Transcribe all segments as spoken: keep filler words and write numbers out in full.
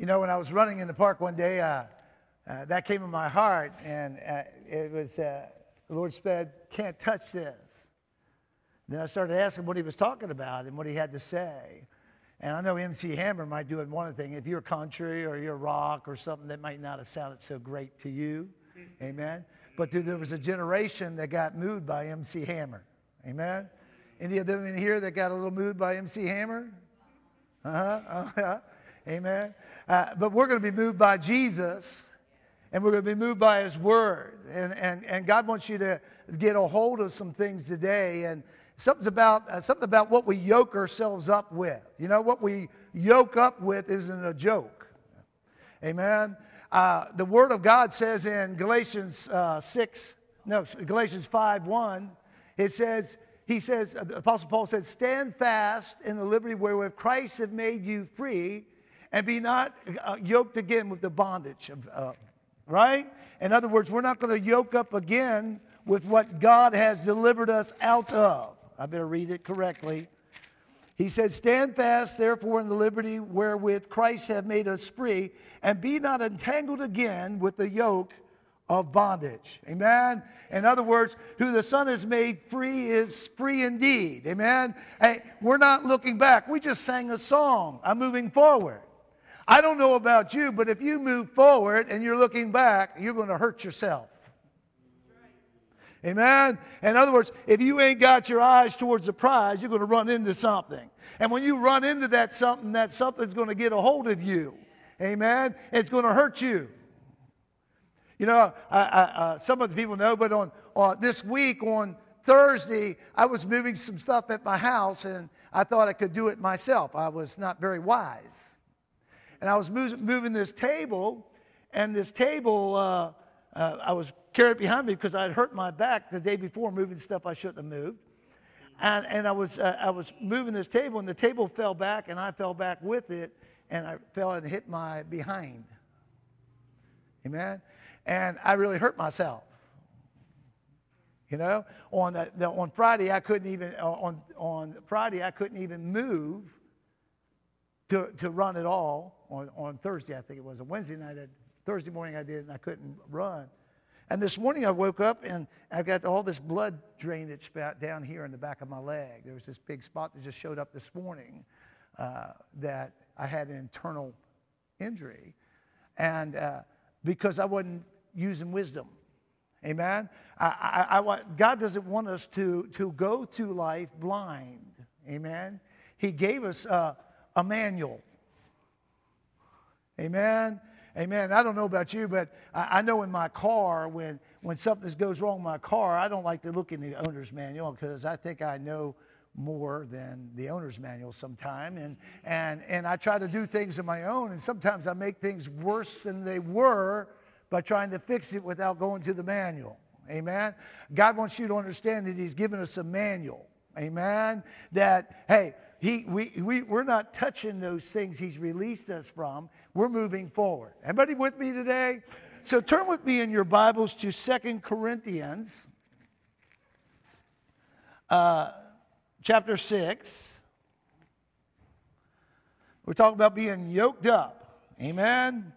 You know, when I was running in the park one day, uh, uh, that came in my heart, and uh, it was, uh, the Lord said, can't touch this. Then I started asking what he was talking about and what he had to say. And I know M C Hammer might do it one thing. If you're country or you're rock or something, that might not have sounded so great to you. Amen. But there was a generation that got moved by M C Hammer. Amen. Any of them in here that got a little moved by M C Hammer? Uh-huh. Uh-huh. Amen. Uh, but we're going to be moved by Jesus, and we're going to be moved by his word. And, and, and God wants you to get a hold of some things today. And something's about, uh, something about what we yoke ourselves up with. You know, what we yoke up with isn't a joke. Amen. Uh, the word of God says in Galatians uh, six, no, Galatians five one, it says, he says, the Apostle Paul says, stand fast in the liberty wherewith Christ hath made you free, and be not uh, yoked again with the bondage of, uh, right? In other words, we're not going to yoke up again with what God has delivered us out of. I better read it correctly. He said, stand fast, therefore, in the liberty wherewith Christ hath made us free, and be not entangled again with the yoke of bondage. Amen? In other words, who the Son has made free is free indeed. Amen? Hey, we're not looking back. We just sang a song. I'm moving forward. I don't know about you, but if you move forward and you're looking back, you're going to hurt yourself. Amen? In other words, if you ain't got your eyes towards the prize, you're going to run into something. And when you run into that something, that something's going to get a hold of you. Amen? It's going to hurt you. You know, I, I, uh, some of the people know, but on uh, this week, on Thursday, I was moving some stuff at my house, and I thought I could do it myself. I was not very wise. And I was moving this table, and this table, uh, uh, I was carried behind me because I had hurt my back the day before moving stuff I shouldn't have moved. And, and I was uh, I was moving this table, and the table fell back, and I fell back with it, and I fell and hit my behind. Amen? And I really hurt myself. You know, on the, the on Friday I couldn't even on on Friday I couldn't even move to to run at all. On, on Thursday, I think it was. On Wednesday night, I, Thursday morning I did, and I couldn't run. And this morning I woke up, and I've got all this blood drainage down here in the back of my leg. There was this big spot that just showed up this morning uh, that I had an internal injury. And uh, because I wasn't using wisdom. Amen? I, I, I, God doesn't want us to, to go through life blind. Amen? He gave us uh, a manual. Amen? Amen. I don't know about you, but I, I know in my car, when, when something goes wrong in my car, I don't like to look in the owner's manual because I think I know more than the owner's manual sometime. And, and, and I try to do things on my own, and sometimes I make things worse than they were by trying to fix it without going to the manual. Amen? God wants you to understand that he's given us a manual. Amen? That, hey, He, we, we, we're not touching those things he's released us from. We're moving forward. Everybody with me today? So turn with me in your Bibles to Second Corinthians uh, chapter six. We're talking about being yoked up. Amen?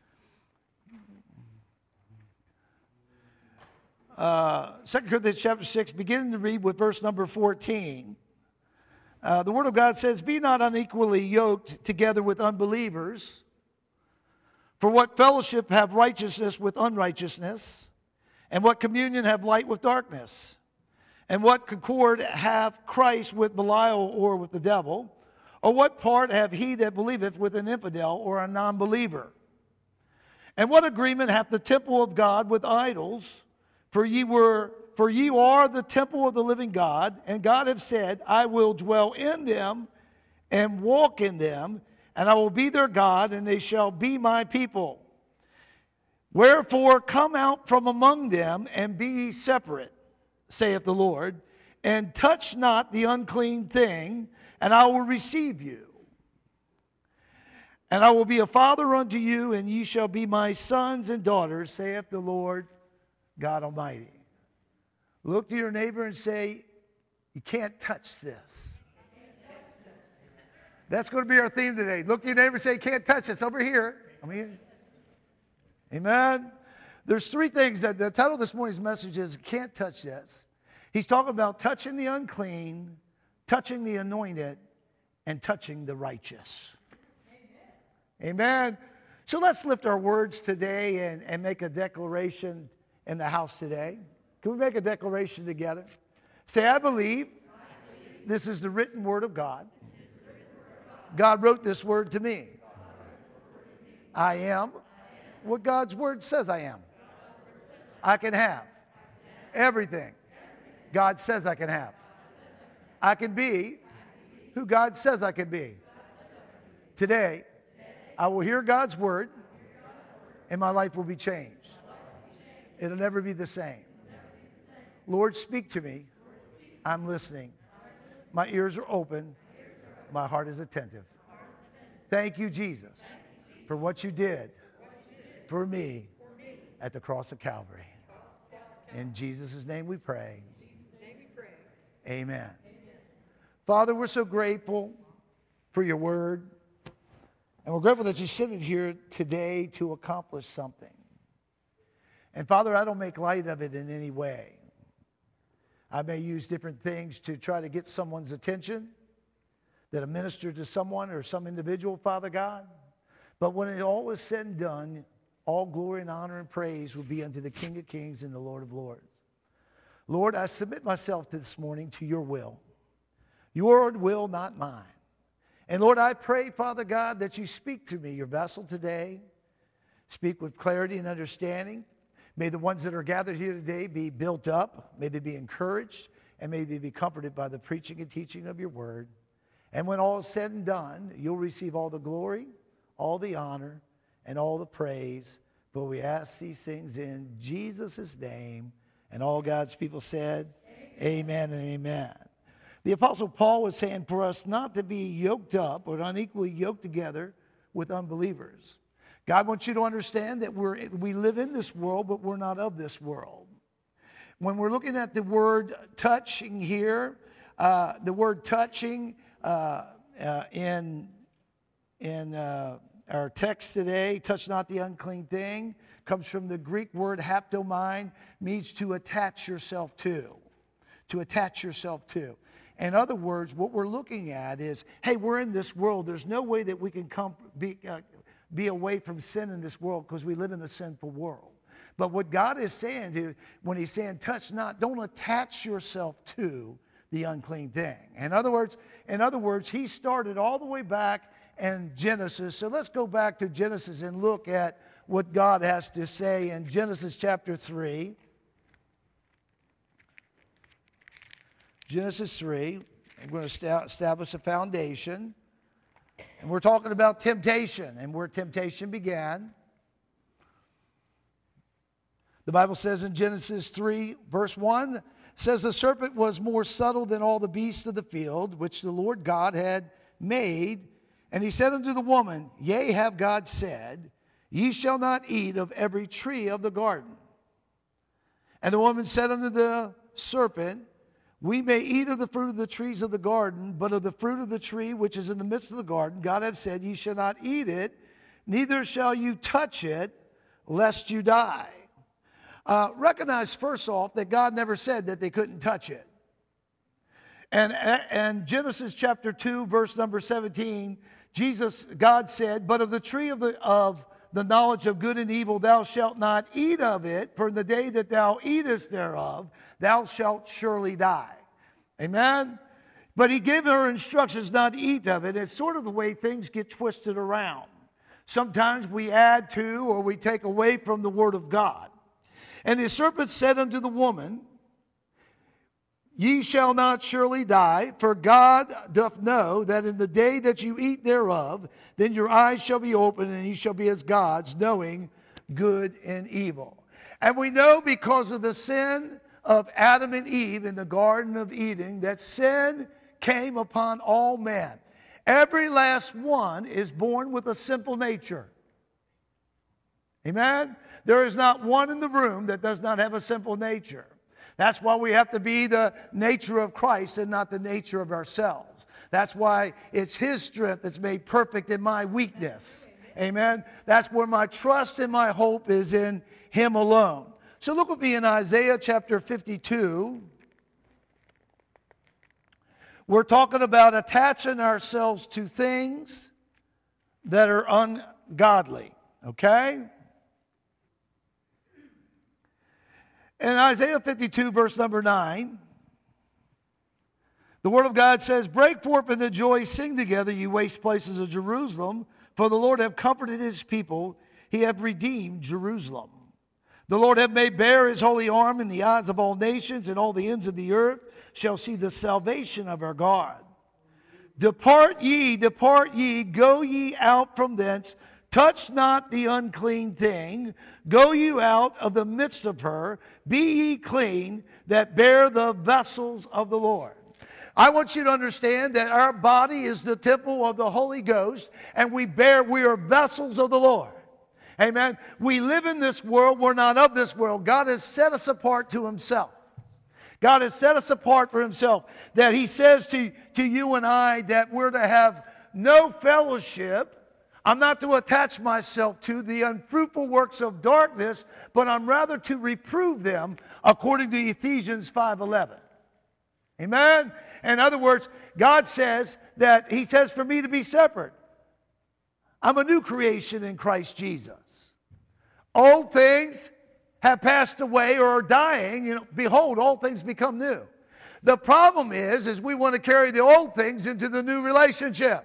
Uh, Second Corinthians chapter six, beginning to read with verse number fourteen. Uh, the Word of God says, be not unequally yoked together with unbelievers. For what fellowship have righteousness with unrighteousness? And what communion have light with darkness? And what concord have Christ with Belial or with the devil? Or what part have he that believeth with an infidel or a non-believer? And what agreement hath the temple of God with idols? For ye were For ye are the temple of the living God, and God hath said, I will dwell in them and walk in them, and I will be their God, and they shall be my people. Wherefore come out from among them, and be ye separate, saith the Lord, and touch not the unclean thing, and I will receive you. And I will be a father unto you, and ye shall be my sons and daughters, saith the Lord God Almighty. Look to your neighbor and say, you can't touch this. That's going to be our theme today. Look to your neighbor and say, can't touch this. Over here. I'm here. Amen. There's three things that the title of this morning's message is, can't touch this. He's talking about touching the unclean, touching the anointed, and touching the righteous. Amen. Amen. So let's lift our words today and, and make a declaration in the house today. Can we make a declaration together? Say, I believe, I believe. This is the written word of God. God wrote this word to me. I am what God's word says I am. I can have everything God says I can have. I can be who God says I can be. Today, I will hear God's word and my life will be changed. It'll never be the same. Lord, speak to me. I'm listening. My ears are open. My heart is attentive. Thank you, Jesus, for what you did for me at the cross of Calvary. In Jesus' name we pray. Amen. Father, we're so grateful for your word. And we're grateful that you sent it here today to accomplish something. And Father, I don't make light of it in any way. I may use different things to try to get someone's attention, that I minister to someone or some individual, Father God. But when it all is said and done, all glory and honor and praise will be unto the King of Kings and the Lord of Lords. Lord, I submit myself this morning to your will. Your will, not mine. And Lord, I pray, Father God, that you speak to me, your vessel today. Speak with clarity and understanding. May the ones that are gathered here today be built up. May they be encouraged. And may they be comforted by the preaching and teaching of your word. And when all is said and done, you'll receive all the glory, all the honor, and all the praise. For we ask these things in Jesus' name. And all God's people said, amen, amen and amen. The Apostle Paul was saying for us not to be yoked up or unequally yoked together with unbelievers. God wants you to understand that we're, we live in this world, but we're not of this world. When we're looking at the word touching here, uh, the word touching uh, uh, in, in uh, our text today, touch not the unclean thing, comes from the Greek word haptomine, means to attach yourself to. To attach yourself to. In other words, what we're looking at is, hey, we're in this world. There's no way that we can come, be, uh, be away from sin in this world because we live in a sinful world. But what God is saying to, when he's saying touch not, don't attach yourself to the unclean thing. In other words, in other words, he started all the way back in Genesis. So let's go back to Genesis and look at what God has to say in Genesis chapter three. Genesis three, I'm going to establish a foundation. And we're talking about temptation and where temptation began. The Bible says in Genesis three, verse one, says the serpent was more subtle than all the beasts of the field, which the Lord God had made. And he said unto the woman, yea, have God said, ye shall not eat of every tree of the garden. And the woman said unto the serpent, we may eat of the fruit of the trees of the garden, but of the fruit of the tree which is in the midst of the garden, God hath said, ye shall not eat it, neither shall you touch it, lest you die. Uh, recognize first off that God never said that they couldn't touch it. And, and Genesis chapter two, verse number seventeen, Jesus, God said, but of the tree of the, of the knowledge of good and evil thou shalt not eat of it, for in the day that thou eatest thereof, thou shalt surely die. Amen? But he gave her instructions not to eat of it. It's sort of the way things get twisted around. Sometimes we add to or we take away from the word of God. And the serpent said unto the woman, ye shall not surely die, for God doth know that in the day that you eat thereof, then your eyes shall be opened, and ye shall be as gods, knowing good and evil. And we know because of the sin of Adam and Eve in the Garden of Eden, that sin came upon all men. Every last one is born with a sinful nature. Amen? There is not one in the room that does not have a sinful nature. That's why we have to be the nature of Christ and not the nature of ourselves. That's why it's His strength that's made perfect in my weakness. Amen. That's where my trust and my hope is, in Him alone. So look with me in Isaiah chapter fifty-two. We're talking about attaching ourselves to things that are ungodly. Okay? In Isaiah fifty-two, verse number nine, the Word of God says, "Break forth into joy, sing together, you waste places of Jerusalem, for the Lord hath comforted His people, He hath redeemed Jerusalem. The Lord hath made bare His holy arm in the eyes of all nations, and all the ends of the earth shall see the salvation of our God. Depart ye, depart ye, go ye out from thence, touch not the unclean thing, go you out of the midst of her, be ye clean, that bear the vessels of the Lord." I want you to understand that our body is the temple of the Holy Ghost, and we bear, we are vessels of the Lord. Amen. We live in this world. We're not of this world. God has set us apart to Himself. God has set us apart for Himself. That He says to, to you and I that we're to have no fellowship. I'm not to attach myself to the unfruitful works of darkness, but I'm rather to reprove them, according to Ephesians five eleven. Amen? In other words, God says that He says for me to be separate. I'm a new creation in Christ Jesus. Old things have passed away or are dying. You know, behold, all things become new. The problem is, is we want to carry the old things into the new relationship.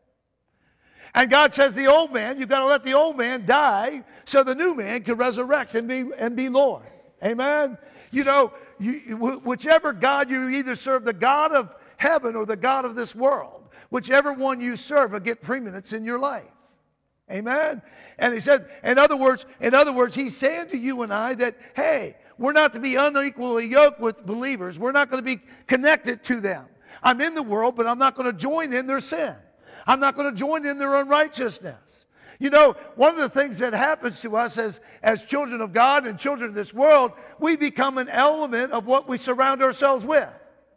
And God says the old man, you've got to let the old man die so the new man can resurrect and be, and be Lord. Amen? You know, you, whichever God you either serve, the God of heaven or the God of this world, whichever one you serve will get preeminence in your life. Amen? And He said, in other words, in other words, He's saying to you and I that, hey, we're not to be unequally yoked with believers. We're not going to be connected to them. I'm in the world, but I'm not going to join in their sin. I'm not going to join in their unrighteousness. You know, one of the things that happens to us as, as children of God and children of this world, we become an element of what we surround ourselves with.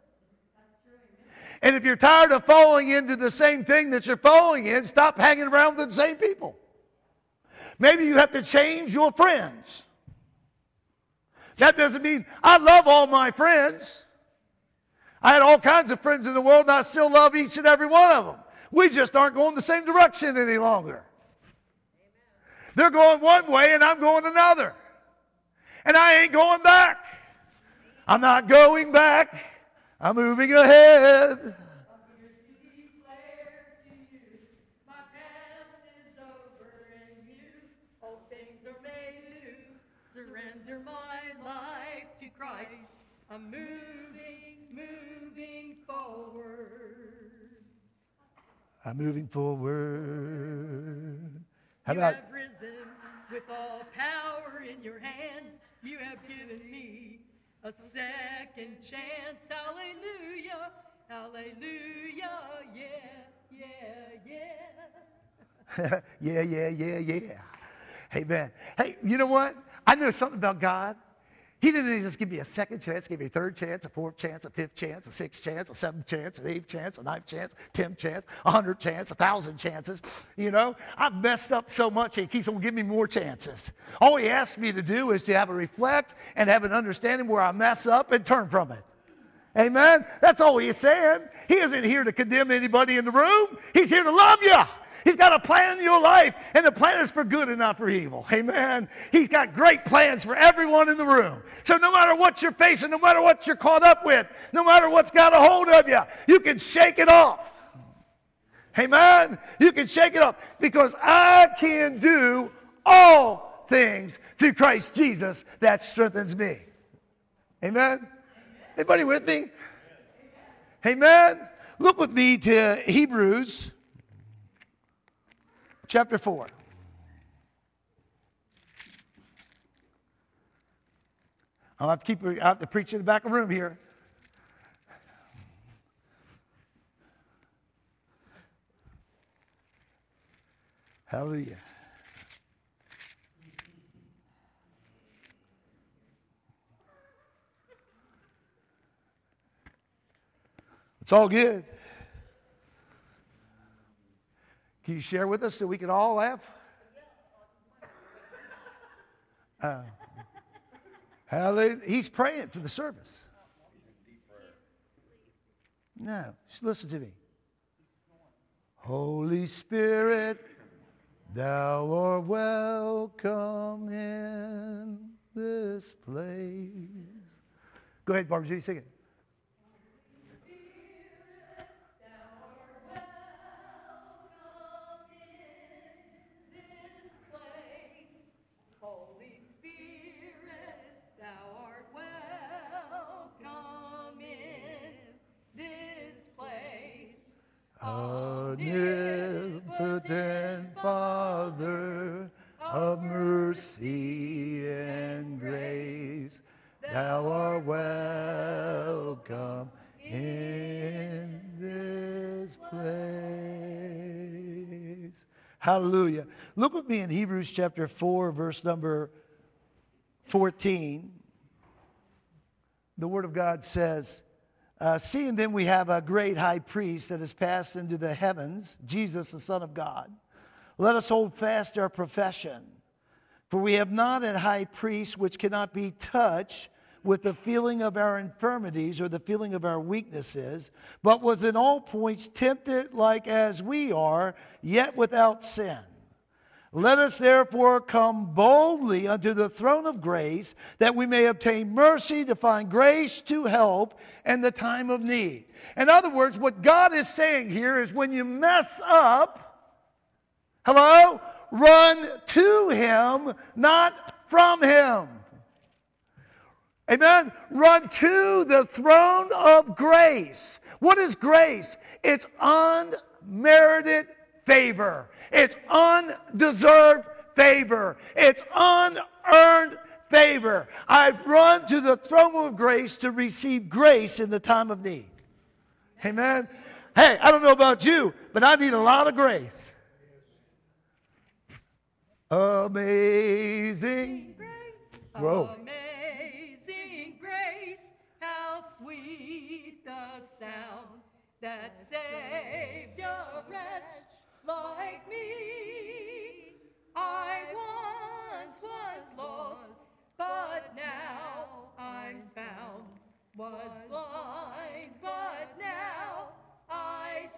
And if you're tired of falling into the same thing that you're falling in, stop hanging around with the same people. Maybe you have to change your friends. That doesn't mean I love all my friends. I had all kinds of friends in the world, and I still love each and every one of them. We just aren't going the same direction any longer. They're going one way, and I'm going another. And I ain't going back. I'm not going back. I'm moving ahead. I'm here to declare to you, my past is over and new, all things are made new. Surrender my life to Christ. I'm moving, moving forward. I'm moving forward. How you about? have risen with all power in your hands. You have given me a second chance. Hallelujah, hallelujah, yeah, yeah, yeah. yeah, yeah, yeah, yeah. Amen. Hey, you know what? I know something about God. He didn't just give me a second chance, give me a third chance, a fourth chance, a fifth chance, a sixth chance, a seventh chance, an eighth chance, a ninth chance, tenth chance, a hundred chance, a thousand chances. You know, I've messed up so much, He keeps on giving me more chances. All He asks me to do is to have a reflect and have an understanding where I mess up and turn from it. Amen? That's all He's saying. He isn't here to condemn anybody in the room. He's here to love you. He's got a plan in your life, and the plan is for good and not for evil. Amen. He's got great plans for everyone in the room. So no matter what you're facing, no matter what you're caught up with, no matter what's got a hold of you, you can shake it off. Amen. You can shake it off because I can do all things through Christ Jesus that strengthens me. Amen. Anybody with me? Amen. Look with me to Hebrews chapter four. I'll have to keep. I have to preach in the back of the room here. Hallelujah. It's all good. Can you share with us so we can all laugh? Uh, hallelujah. He's praying for the service. No, just listen to me. Holy Spirit, thou art welcome in this place. Go ahead, Barbara G, sing it. Omnipotent Father of mercy and grace, thou art welcome in this place. Hallelujah. Look with me in Hebrews chapter four, verse number fourteen. The Word of God says, Uh, seeing then we have a great high priest that has passed into the heavens, Jesus, the Son of God, let us hold fast our profession. For we have not a high priest which cannot be touched with the feeling of our infirmities or the feeling of our weaknesses, but was in all points tempted like as we are, yet without sin. Let us therefore come boldly unto the throne of grace, that we may obtain mercy to find grace to help in the time of need. In other words, what God is saying here is when you mess up, hello, run to Him, not from Him. Amen? Run to the throne of grace. What is grace? It's unmerited favor. It's undeserved favor. It's unearned favor. I've run to the throne of grace to receive grace in the time of need. Amen? Hey, I don't know about you, but I need a lot of grace. Amazing Whoa. Amazing grace, how sweet the sound that saved a wretch like me. I once was lost, but now I'm found. Was blind, but now I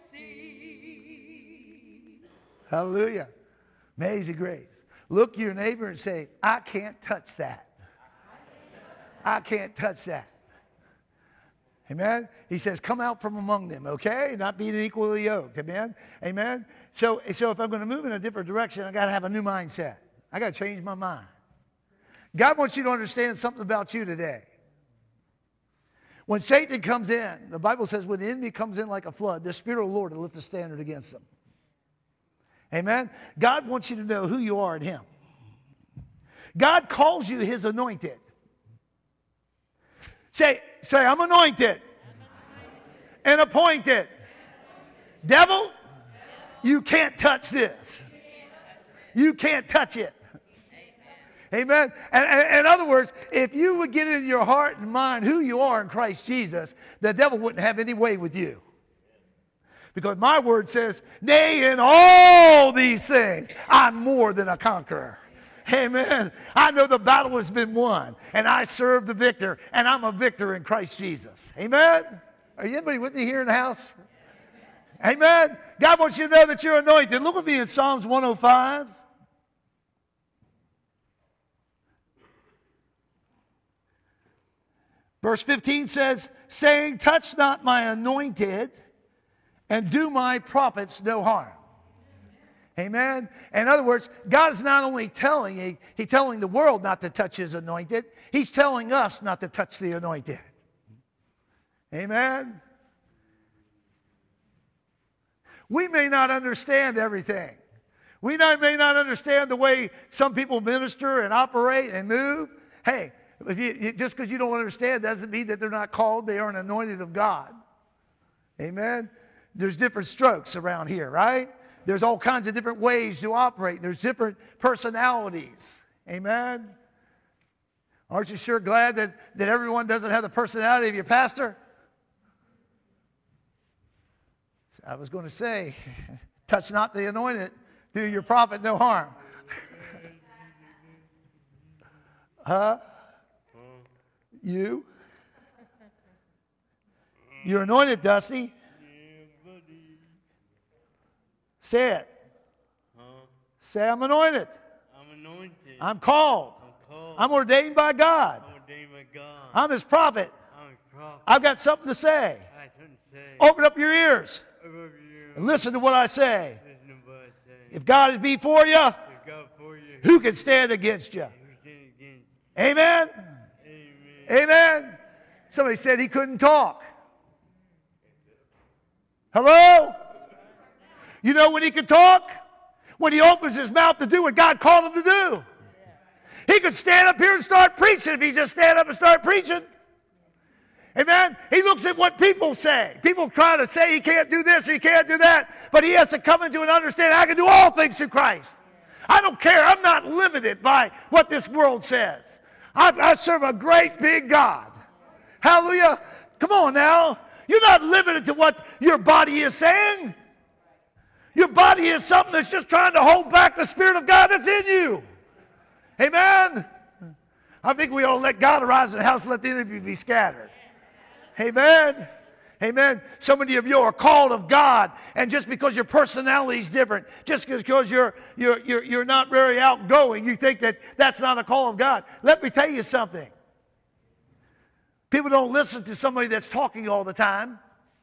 see. Hallelujah. Amazing grace. Look your neighbor and say, I can't touch that. I can't touch that. Amen. He says, come out from among them, okay? Not being equally yoked. Amen. Amen. So, so if I'm going to move in a different direction, I got to have a new mindset. I got to change my mind. God wants you to understand something about you today. When Satan comes in, the Bible says when the enemy comes in like a flood, the Spirit of the Lord will lift a standard against them. Amen. God wants you to know who you are in Him. God calls you His anointed. Say, say, I'm anointed, and appointed. Devil, you can't touch this. You can't touch it. Amen. And, and in other words, if you would get in your heart and mind who you are in Christ Jesus, the devil wouldn't have any way with you. Because my word says, nay, in all these things, I'm more than a conqueror. Amen. I know the battle has been won, and I serve the victor, and I'm a victor in Christ Jesus. Amen. Are you anybody with me here in the house? Amen. God wants you to know that you're anointed. Look at me in Psalms one oh five. Verse fifteen says, saying, touch not my anointed, and do my prophets no harm. Amen. In other words, God is not only telling, he, he's telling the world not to touch His anointed, He's telling us not to touch the anointed. Amen. We may not understand everything. We not, may not understand the way some people minister and operate and move. Hey, if you, just because you don't understand doesn't mean that they're not called. They are an anointed of God. Amen. There's different strokes around here, right? There's all kinds of different ways to operate. There's different personalities. Amen. Aren't you sure glad that, that everyone doesn't have the personality of your pastor? I was going to say, Touch not the anointed, do your prophet no harm. Huh? You? You're anointed, Dusty. Say it. Huh? Say, I'm anointed. I'm anointed. I'm called. I'm called. I'm ordained by God. I'm ordained by God. I'm his prophet. I'm a prophet. I've got something to say. I have something to say. Open up your ears Over you. and listen to what I say. Listen to what I say. If God is before you, If God for you, who can stand against you? who stand against Amen? you? Amen. Amen? Somebody said he couldn't talk. Hello? You know when he could talk? When he opens his mouth to do what God called him to do. He could stand up here and start preaching if he just stand up and start preaching. Amen? He looks at what people say. People try to say he can't do this or he can't do that. But he has to come into an understanding, I can do all things through Christ. I don't care. I'm not limited by what this world says. I, I serve a great big God. Hallelujah. Come on now. You're not limited to what your body is saying. Your body is something that's just trying to hold back the Spirit of God that's in you. Amen? I think we ought to let God arise in the house and let the enemy be scattered. Amen? Amen. So many of you are called of God, and just because your personality is different, just because you're, you're, you're, you're not very outgoing, you think that that's not a call of God. Let me tell you something. People don't listen to somebody that's talking all the time.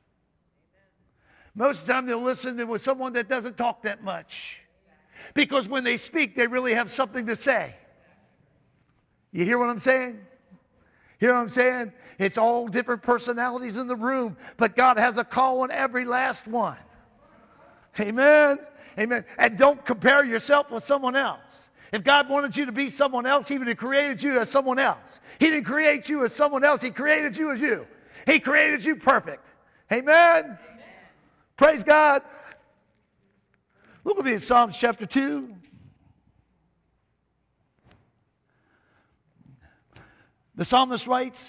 Most of the time they'll listen to someone that doesn't talk that much. Because when they speak, they really have something to say. You hear what I'm saying? Hear what I'm saying? It's all different personalities in the room, but God has a call on every last one. Amen? Amen. And don't compare yourself with someone else. If God wanted you to be someone else, he would have created you as someone else. He didn't create you as someone else. He created you as you. He created you perfect. Amen? Amen. Praise God. Look with me in Psalms chapter two. The psalmist writes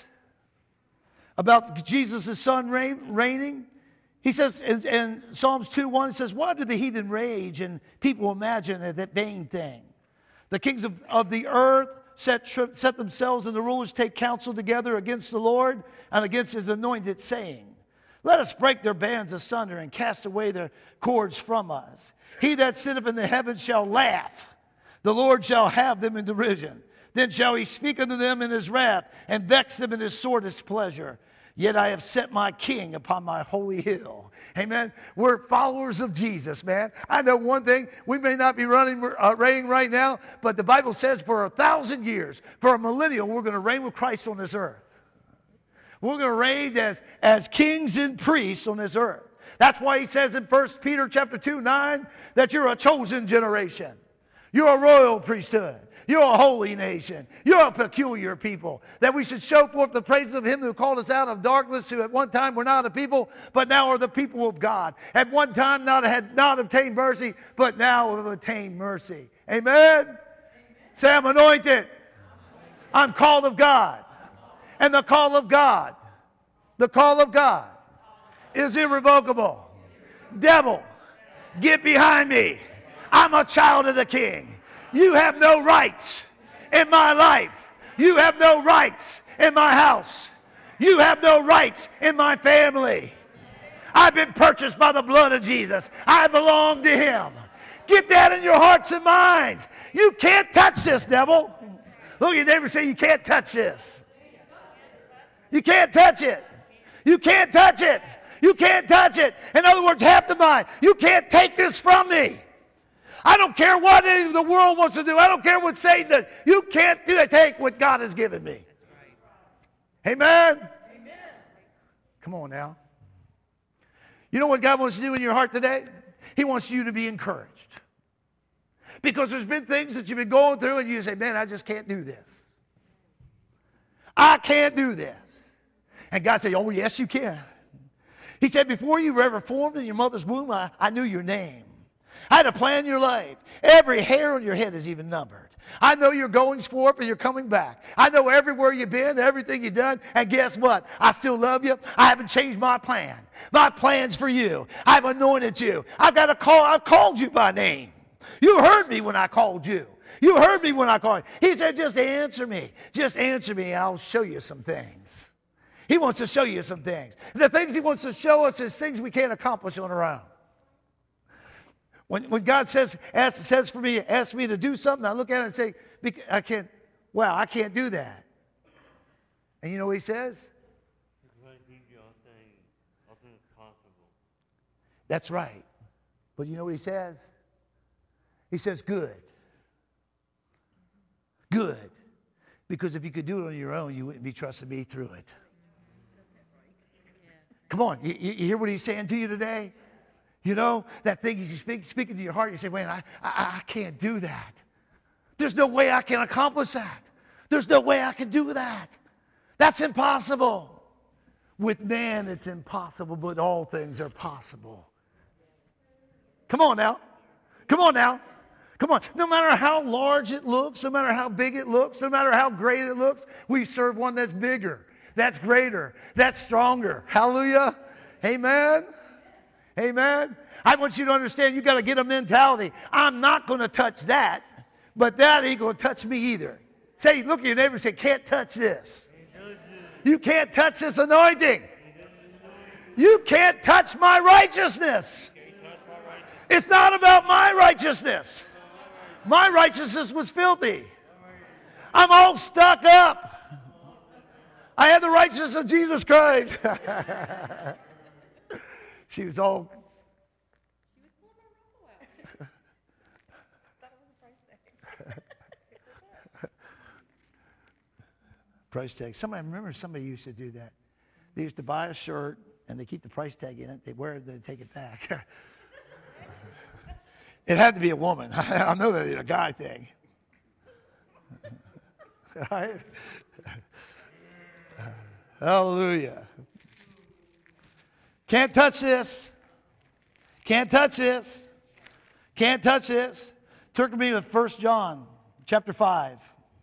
about Jesus' son reigning. He says in, in Psalms two one, it says, why do the heathen rage and people imagine that vain thing? The kings of, of the earth set, set themselves and the rulers take counsel together against the Lord and against his anointed, saying, let us break their bands asunder and cast away their cords from us. He that sitteth in the heavens shall laugh. The Lord shall have them in derision. Then shall he speak unto them in his wrath, and vex them in his sore displeasure. Yet I have set my king upon my holy hill. Amen. We're followers of Jesus, man. I know one thing. We may not be running, uh, reigning right now, but the Bible says for a thousand years, for a millennium, we're going to reign with Christ on this earth. We're going to reign as, as kings and priests on this earth. That's why he says in First Peter chapter two, nine, that you're a chosen generation. You're a royal priesthood. You're a holy nation. You're a peculiar people. That we should show forth the praises of him who called us out of darkness, who at one time were not a people, but now are the people of God. At one time not had not obtained mercy, but now have obtained mercy. Amen? Amen. Say, I'm anointed. I'm called of God. And the call of God, the call of God is irrevocable. Devil, get behind me. I'm a child of the King. You have no rights in my life. You have no rights in my house. You have no rights in my family. I've been purchased by the blood of Jesus. I belong to him. Get that in your hearts and minds. You can't touch this, devil. Look at your neighbor and say, you can't touch this. You can't touch it. You can't touch it. You can't touch it. In other words, half the mind. You can't take this from me. I don't care what any of the world wants to do. I don't care what Satan does. You can't do it. Take what God has given me. Amen? Amen. Come on now. You know what God wants to do in your heart today? He wants you to be encouraged. Because there's been things that you've been going through and you say, man, I just can't do this. I can't do this. And God said, oh, yes, you can. He said, before you were ever formed in your mother's womb, I, I knew your name. I had to plan your life. Every hair on your head is even numbered. I know your goings forth and you're coming back. I know everywhere you've been, everything you've done. And guess what? I still love you. I haven't changed my plan. My plan's for you. I've anointed you. I've got a call. I've called you by name. You heard me when I called you. You heard me when I called you. He said, just answer me. Just answer me and I'll show you some things. He wants to show you some things. The things he wants to show us is things we can't accomplish on our own. When, when God says, asks, says for me, asks me to do something, I look at it and say, I can't, well, I can't do that. And you know what he says? That's right. But you know what he says? He says, good. Good. Because if you could do it on your own, you wouldn't be trusting me through it. Come on, you, you hear what he's saying to you today? You know, that thing he's speak, speaking to your heart, you say, wait, I, I, I can't do that. There's no way I can accomplish that. There's no way I can do that. That's impossible. With man, it's impossible, but all things are possible. Come on now. Come on now. Come on. No matter how large it looks, no matter how big it looks, no matter how great it looks, we serve one that's bigger, that's greater, that's stronger. Hallelujah. Amen. Amen. I want you to understand you got to get a mentality. I'm not going to touch that, but that ain't going to touch me either. Say, look at your neighbor and say, can't touch this. You can't touch this anointing. You can't touch my righteousness. It's not about my righteousness. My righteousness was filthy. I'm all stuck up. I have the righteousness of Jesus Christ. She was all. Price tag. Somebody, I remember somebody used to do that. They used to buy a shirt and they keep the price tag in it. They wear it, they take it back. It had to be a woman. I know that it's a guy thing. Right? Hallelujah. Can't touch this. Can't touch this. Can't touch this. Turn to me with First John chapter five.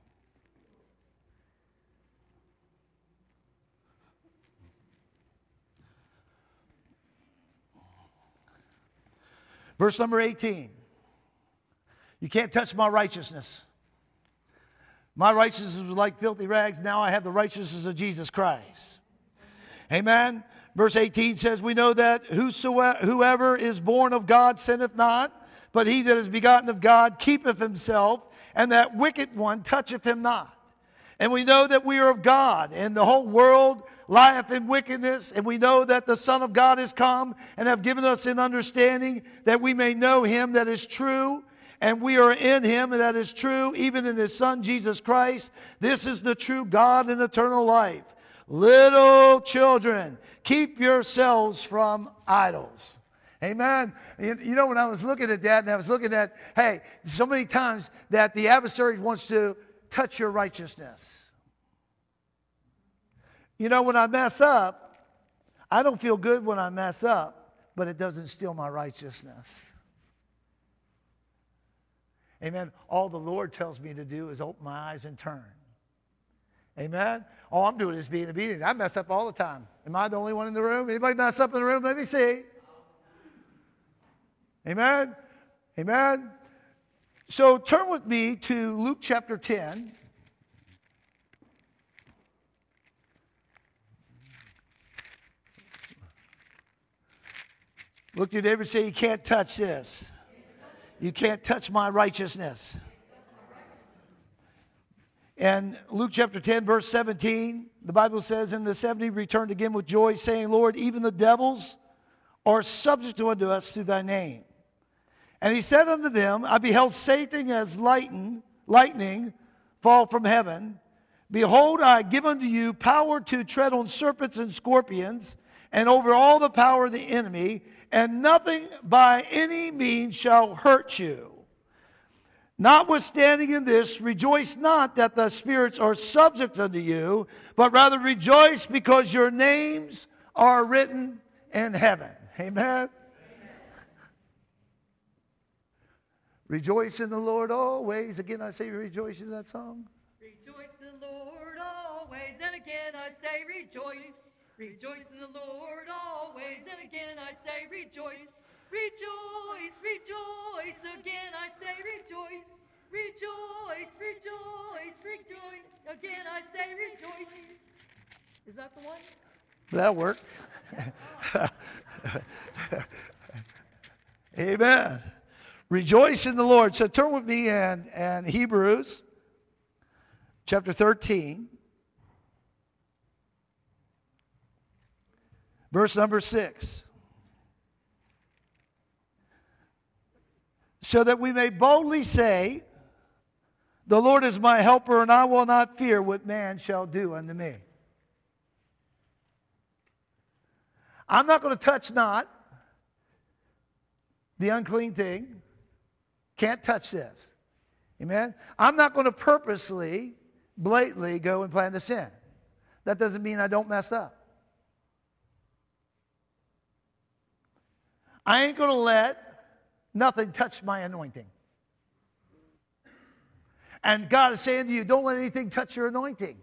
Verse number eighteen. You can't touch my righteousness. My righteousness was like filthy rags. Now I have the righteousness of Jesus Christ. Amen. Verse eighteen says, we know that whosoever, whoever is born of God sinneth not, but he that is begotten of God keepeth himself, and that wicked one toucheth him not. And we know that we are of God, and the whole world lieth in wickedness, and we know that the Son of God is come, and have given us an understanding that we may know him that is true, and we are in him that is true, even in his Son Jesus Christ. This is the true God and eternal life. Little children, keep yourselves from idols. Amen. You know, when I was looking at that, and I was looking at, hey, so many times that the adversary wants to touch your righteousness. You know, when I mess up, I don't feel good when I mess up, but it doesn't steal my righteousness. Amen. All the Lord tells me to do is open my eyes and turn. Amen. All I'm doing is being obedient. I mess up all the time. Am I the only one in the room? Anybody mess up in the room? Let me see. Amen. Amen. So turn with me to Luke chapter ten. Look at your neighbor and say, you can't touch this. You can't touch my righteousness. And Luke chapter ten, verse seventeen, the Bible says, and the seventy returned again with joy, saying, Lord, even the devils are subject unto us through thy name. And he said unto them, I beheld Satan as lightning, lightning fall from heaven. Behold, I give unto you power to tread on serpents and scorpions, and over all the power of the enemy, and nothing by any means shall hurt you. Notwithstanding in this, rejoice not that the spirits are subject unto you, but rather rejoice because your names are written in heaven. Amen. Rejoice in the Lord always. Again, I say rejoice in that song. Rejoice in the Lord always, and again I say rejoice. Rejoice in the Lord always, and again I say rejoice. Rejoice, rejoice, again I say rejoice. Rejoice, rejoice, rejoice, again I say rejoice. Is that the one? That'll work. Amen. Rejoice in the Lord. So turn with me in, in Hebrews chapter thirteen. Verse number six. So that we may boldly say, the Lord is my helper, and I will not fear what man shall do unto me. I'm not going to touch not the unclean thing. Can't touch this. Amen? I'm not going to purposely, blatantly go and plan to sin. That doesn't mean I don't mess up. I ain't going to let nothing touch my anointing. And God is saying to you, don't let anything touch your anointing.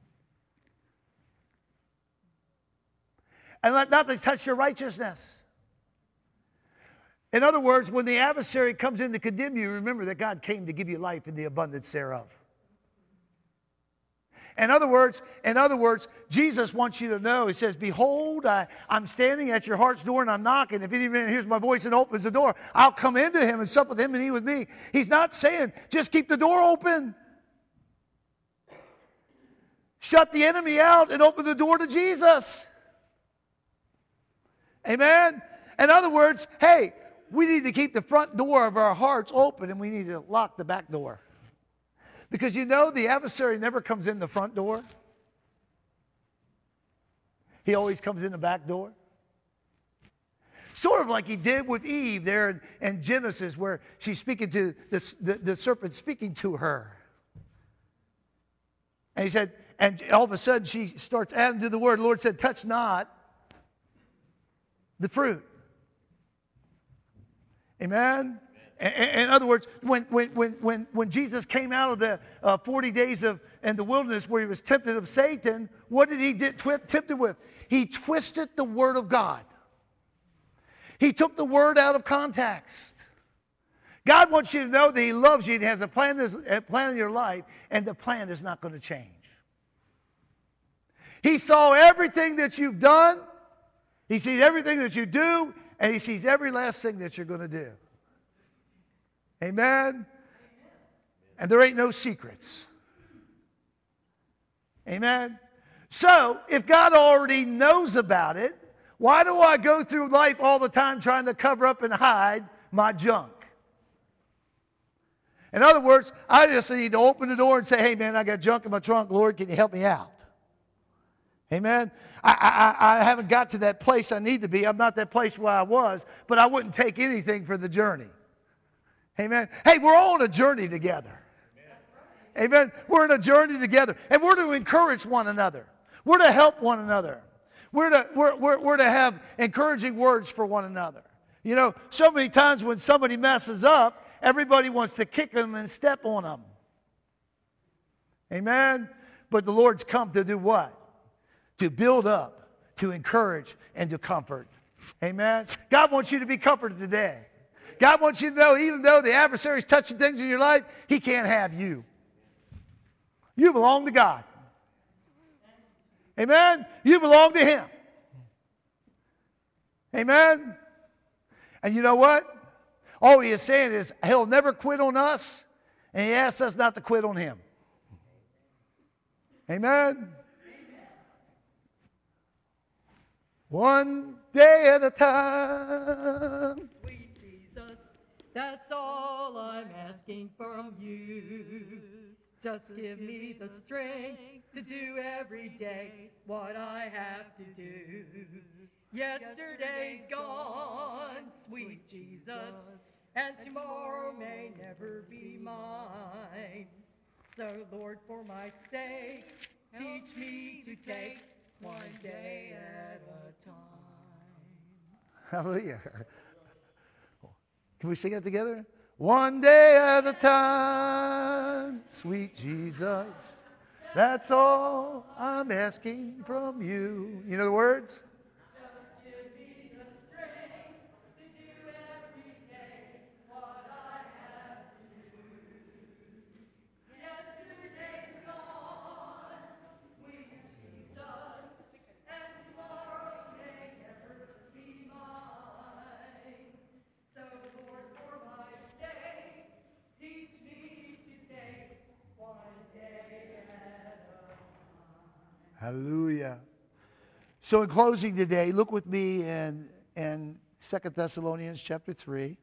And let nothing touch your righteousness. In other words, when the adversary comes in to condemn you, remember that God came to give you life in the abundance thereof. In other words, in other words, Jesus wants you to know, he says, behold, I, I'm standing at your heart's door and I'm knocking. If any man hears my voice and opens the door, I'll come into him and sup with him and he with me. He's not saying, just keep the door open. Shut the enemy out and open the door to Jesus. Amen? In other words, hey, we need to keep the front door of our hearts open and we need to lock the back door. Because you know the adversary never comes in the front door. He always comes in the back door. Sort of like he did with Eve there in, in Genesis where she's speaking to the, the, the serpent speaking to her. And he said, and all of a sudden she starts adding to the word. The Lord said, touch not the fruit. Amen? In other words, when, when, when, when, when Jesus came out of the uh, forty days of in the wilderness where he was tempted of Satan, what did he get twi- tempted with? He twisted the word of God. He took the word out of context. God wants you to know that he loves you and has a plan, a plan in your life, and the plan is not going to change. He saw everything that you've done. He sees everything that you do, and he sees every last thing that you're going to do. Amen? And there ain't no secrets. Amen? So, if God already knows about it, why do I go through life all the time trying to cover up and hide my junk? In other words, I just need to open the door and say, hey man, I got junk in my trunk. Lord, can you help me out? Amen? I, I, I haven't got to that place I need to be. I'm not that place where I was, but I wouldn't take anything for the journey. Amen. Hey, we're all on a journey together. Amen. Amen. We're in a journey together. And we're to encourage one another. We're to help one another. We're to, we're, we're, we're to have encouraging words for one another. You know, so many times when somebody messes up, everybody wants to kick them and step on them. Amen. But the Lord's come to do what? To build up, to encourage, and to comfort. Amen. God wants you to be comforted today. God wants you to know, even though the adversary is touching things in your life, he can't have you. You belong to God. Amen? You belong to him. Amen? And you know what? All he is saying is he'll never quit on us, and he asks us not to quit on him. Amen? One day at a time. That's all I'm asking from you. Just give me the strength to do every day what I have to do. Yesterday's gone, sweet Jesus, and tomorrow may never be mine. So, Lord, for my sake, teach me to take one day at a time. Hallelujah. Can we sing it together? one day at a time, sweet Jesus. That's all I'm asking from you. You know the words? Just give me the strength to do every day what I have to do. Yesterday's gone, sweet Jesus, and tomorrow may never be mine. So Lord, for my sake, teach me to take one day at a time. Hallelujah. So in closing today, look with me in, in Second Thessalonians chapter three.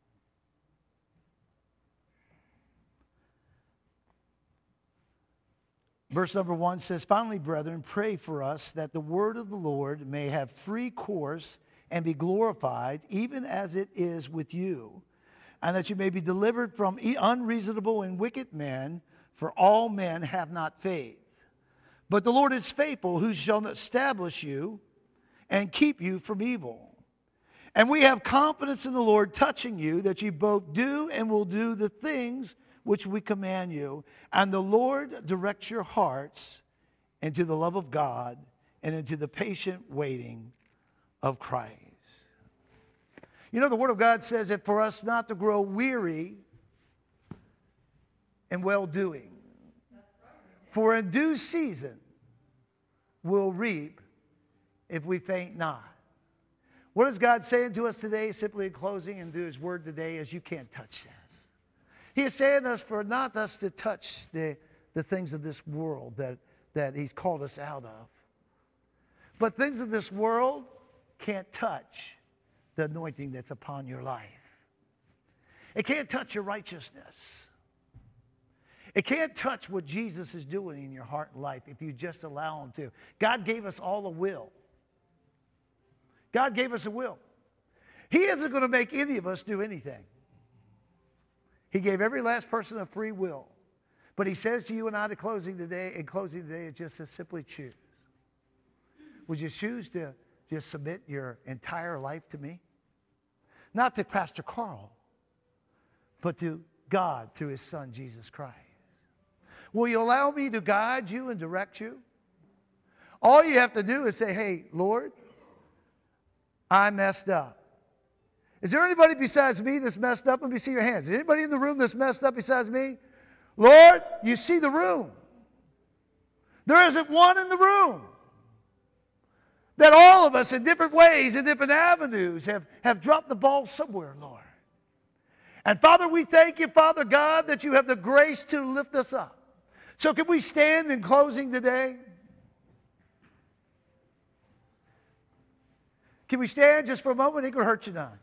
Verse number one says, finally, brethren, pray for us that the word of the Lord may have free course and be glorified, even as it is with you, and that you may be delivered from unreasonable and wicked men, for all men have not faith. But the Lord is faithful, who shall establish you and keep you from evil. And we have confidence in the Lord touching you, that you both do and will do the things which we command you. And the Lord directs your hearts into the love of God and into the patient waiting of Christ. You know, the Word of God says that for us not to grow weary in well-doing. For in due season we'll reap if we faint not. What is God saying to us today, simply in closing and through His Word today, is you can't touch this. He is saying to us for not us to touch the, the things of this world that, that He's called us out of. But things of this world can't touch the anointing that's upon your life. It can't touch your righteousness. It can't touch what Jesus is doing in your heart and life if you just allow Him to. God gave us all a will. God gave us a will. He isn't going to make any of us do anything. He gave every last person a free will. But He says to you and I, to closing today, in closing today, it's just to simply choose. Would you choose to just submit your entire life to me? Not to Pastor Carl, but to God through His Son, Jesus Christ. Will you allow me to guide you and direct you? All you have to do is say, hey, Lord, I messed up. Is there anybody besides me that's messed up? Let me see your hands. Is anybody in the room that's messed up besides me? Lord, you see the room. There isn't one in the room. That all of us in different ways, in different avenues, have, have dropped the ball somewhere, Lord. And Father, we thank you, Father God, that you have the grace to lift us up. So can we stand in closing today? Can we stand just for a moment? It ain't going to hurt you none.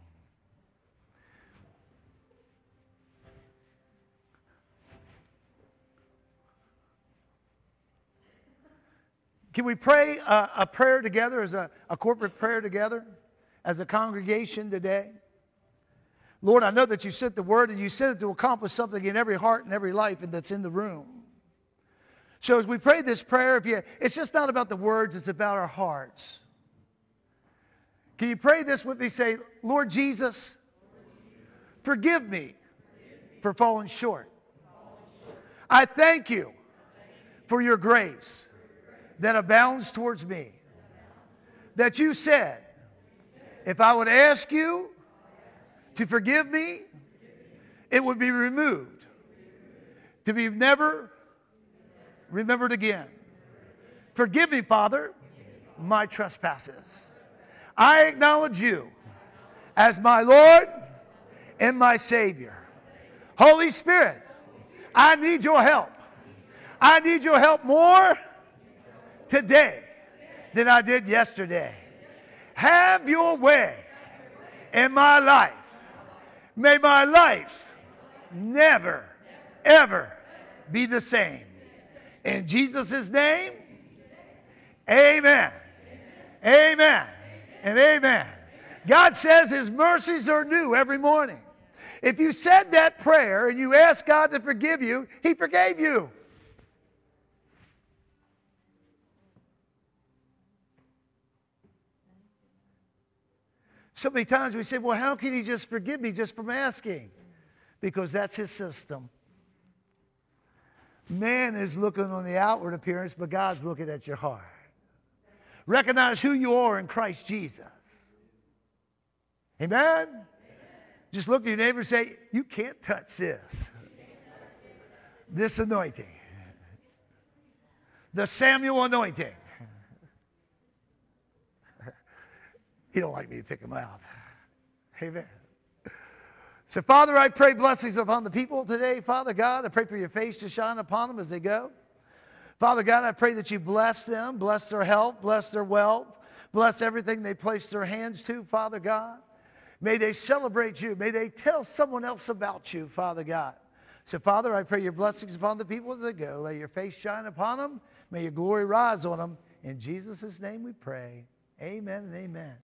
Can we pray a, a prayer together, as a, a corporate prayer together, as a congregation today? Lord, I know that you sent the word and you sent it to accomplish something in every heart and every life that's in the room. So as we pray this prayer, if you, it's just not about the words, it's about our hearts. Can you pray this with me? Say, Lord Jesus, forgive me for falling short. I thank you for your grace that abounds towards me. That you said, if I would ask you to forgive me, it would be removed, to be never remembered again. Forgive me, Father, my trespasses. I acknowledge you as my Lord and my Savior. Holy Spirit, I need your help. I need your help more today than I did yesterday. Have your way in my life. May my life never, ever be the same. In Jesus' name, amen. Amen. And amen. God says His mercies are new every morning. If you said that prayer and you asked God to forgive you, He forgave you. So many times we say, well, how can He just forgive me just from asking? because that's his system. Man is looking on the outward appearance, but God's looking at your heart. Recognize who you are in Christ Jesus. Amen? Amen. Just look at your neighbor and say, you can't touch this. This anointing. The Samuel anointing. He don't like me to pick him out. Amen. So, Father, I pray blessings upon the people today. Father God, I pray for your face to shine upon them as they go. Father God, I pray that you bless them, bless their health, bless their wealth, bless everything they place their hands to, Father God. May they celebrate you. May they tell someone else about you, Father God. So, Father, I pray your blessings upon the people as they go. Let your face shine upon them. May your glory rise on them. In Jesus' name we pray. Amen and amen.